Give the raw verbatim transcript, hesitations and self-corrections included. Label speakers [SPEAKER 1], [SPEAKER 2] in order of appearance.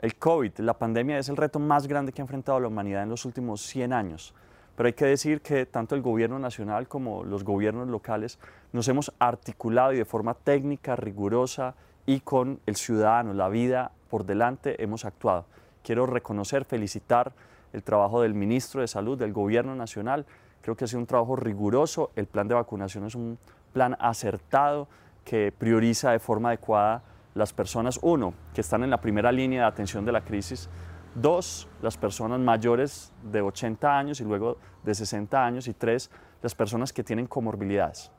[SPEAKER 1] El COVID, la pandemia, es el reto más grande que ha enfrentado la humanidad en los últimos cien años. Pero hay que decir que tanto el gobierno nacional como los gobiernos locales nos hemos articulado y de forma técnica, rigurosa y con el ciudadano, la vida por delante, hemos actuado. Quiero reconocer, felicitar el trabajo del ministro de Salud, del gobierno nacional. Creo que ha sido un trabajo riguroso. El plan de vacunación es un plan acertado que prioriza de forma adecuada las personas, uno, que están en la primera línea de atención de la crisis, dos, las personas mayores de ochenta años y luego de sesenta años, y tres, las personas que tienen comorbilidades.